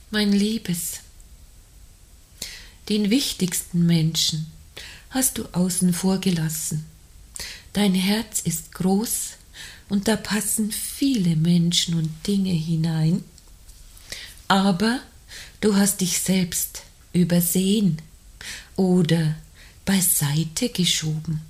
Mein Liebes, den wichtigsten Menschen hast du außen vor gelassen. Dein Herz ist groß und da passen viele Menschen und Dinge hinein, aber du hast dich selbst übersehen oder beiseite geschoben.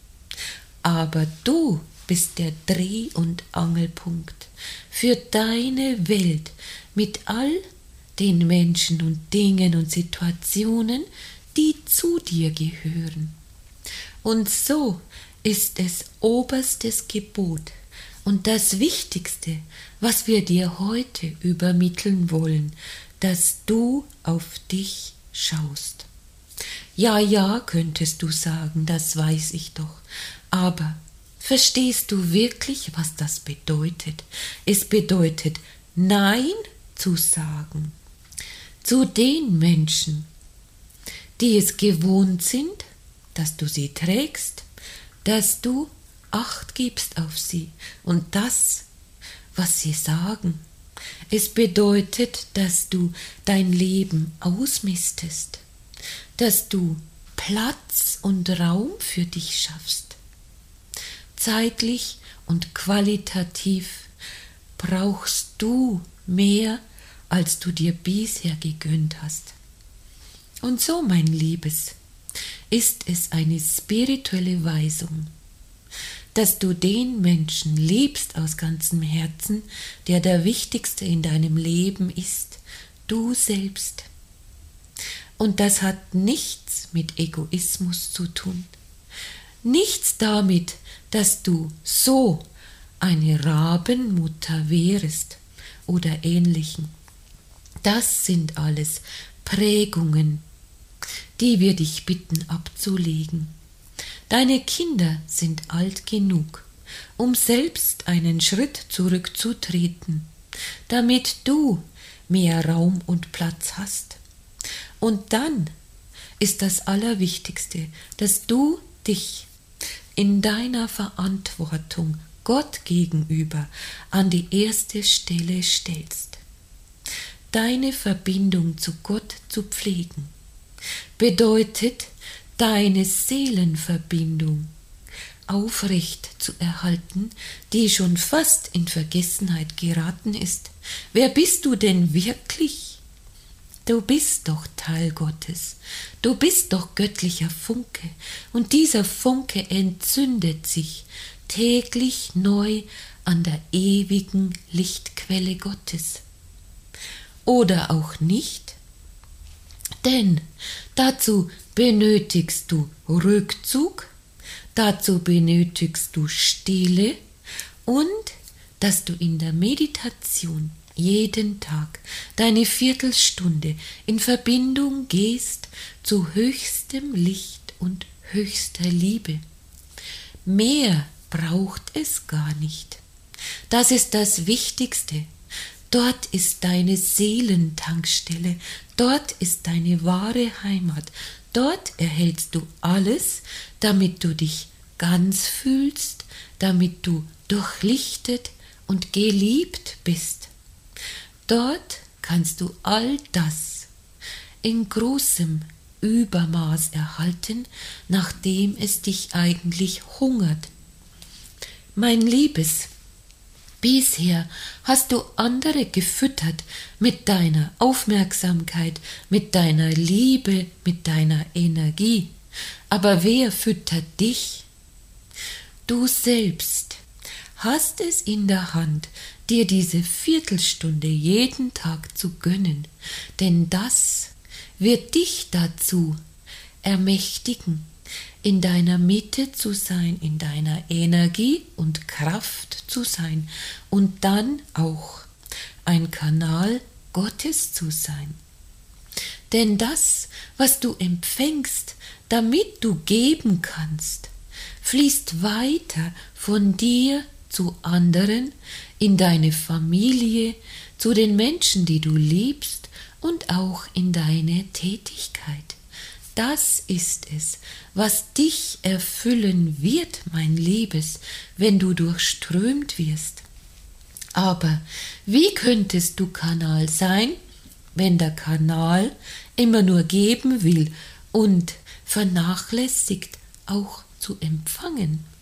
Aber du bist der Dreh- und Angelpunkt für deine Welt mit all den Menschen und Dingen und Situationen, die zu dir gehören. Und so ist es oberstes Gebot und das Wichtigste, was wir dir heute übermitteln wollen, dass du auf dich schaust. Ja, könntest du sagen, das weiß ich doch, aber verstehst du wirklich, was das bedeutet? Es bedeutet, Nein zu sagen zu den Menschen, die es gewohnt sind, dass du sie trägst, dass du Acht gibst auf sie und das, was sie sagen. Es bedeutet, dass du dein Leben ausmistest, dass du Platz und Raum für dich schaffst. Zeitlich und qualitativ brauchst du mehr, als du dir bisher gegönnt hast. Und so, mein Liebes, ist es eine spirituelle Weisung, dass du den Menschen liebst aus ganzem Herzen, der wichtigste in deinem Leben ist, du selbst. Und das hat nichts mit Egoismus zu tun, nichts damit, dass du so eine Rabenmutter wärest oder ähnlichen. Das sind alles Prägungen, die wir dich bitten abzulegen. Deine Kinder sind alt genug, um selbst einen Schritt zurückzutreten, damit du mehr Raum und Platz hast. Und dann ist das Allerwichtigste, dass du dich in deiner Verantwortung Gott gegenüber an die erste Stelle stellst. Deine Verbindung zu Gott zu pflegen bedeutet, deine Seelenverbindung aufrecht zu erhalten, die schon fast in Vergessenheit geraten ist. Wer bist du denn wirklich? Du bist doch Teil Gottes, du bist doch göttlicher Funke, und dieser Funke entzündet sich täglich neu an der ewigen Lichtquelle Gottes. Oder auch nicht, denn dazu benötigst du Rückzug, dazu benötigst du Stille und dass du in der Meditation jeden Tag deine Viertelstunde in Verbindung gehst zu höchstem Licht und höchster Liebe. Mehr braucht es gar nicht. Das ist das Wichtigste. Dort ist deine Seelentankstelle, dort ist deine wahre Heimat, dort erhältst du alles, damit du dich ganz fühlst, damit du durchlichtet und geliebt bist. Dort kannst du all das in großem Übermaß erhalten, nachdem es dich eigentlich hungert. Mein Liebes, bisher hast du andere gefüttert mit deiner Aufmerksamkeit, mit deiner Liebe, mit deiner Energie. Aber wer füttert dich? Du selbst hast es in der Hand, dir diese Viertelstunde jeden Tag zu gönnen, denn das wird dich dazu ermächtigen, in deiner Mitte zu sein, in deiner Energie und Kraft zu sein und dann auch ein Kanal Gottes zu sein. Denn das, was du empfängst, damit du geben kannst, fließt weiter von dir zu anderen, in deine Familie, zu den Menschen, die du liebst und auch in deine Tätigkeit. Das ist es, was dich erfüllen wird, mein Liebes, wenn du durchströmt wirst. Aber wie könntest du Kanal sein, wenn der Kanal immer nur geben will und vernachlässigt auch zu empfangen.